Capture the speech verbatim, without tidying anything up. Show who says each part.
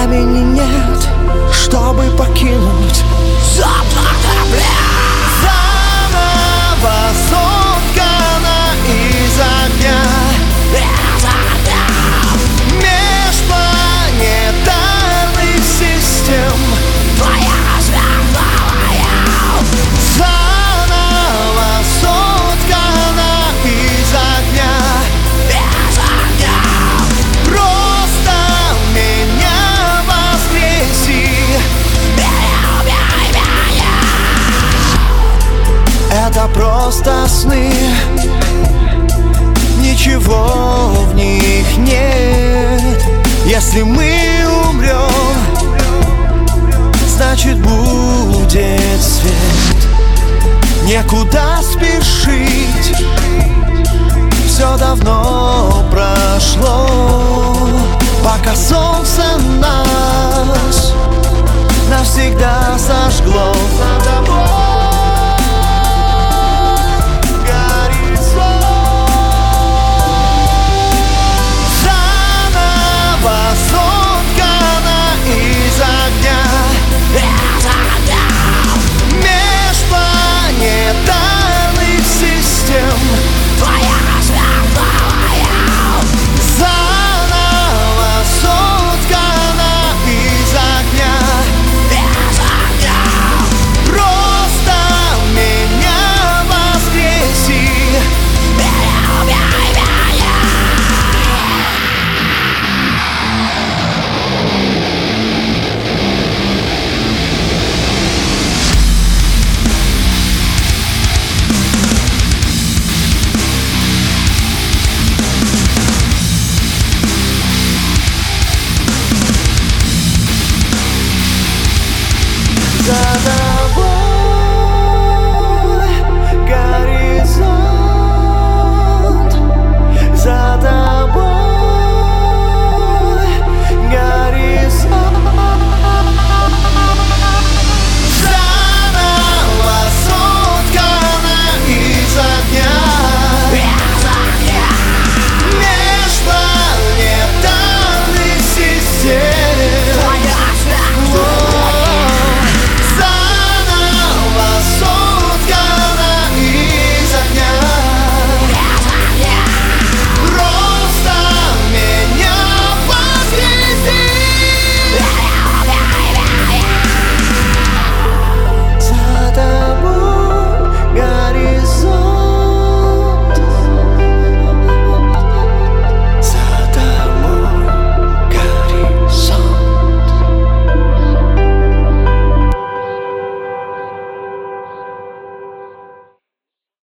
Speaker 1: времени нет, чтобы покинуть запах корабля. Заново соткана из огня, межпланетарных систем. Твоя светлая заново соткана из огня, из огня. Просто меня воскреси, это просто сны, ничего в них нет. Если мы умрем, значит будет свет. Некуда спешить, все давно прошло. Пока солнце нас навсегда сожгло.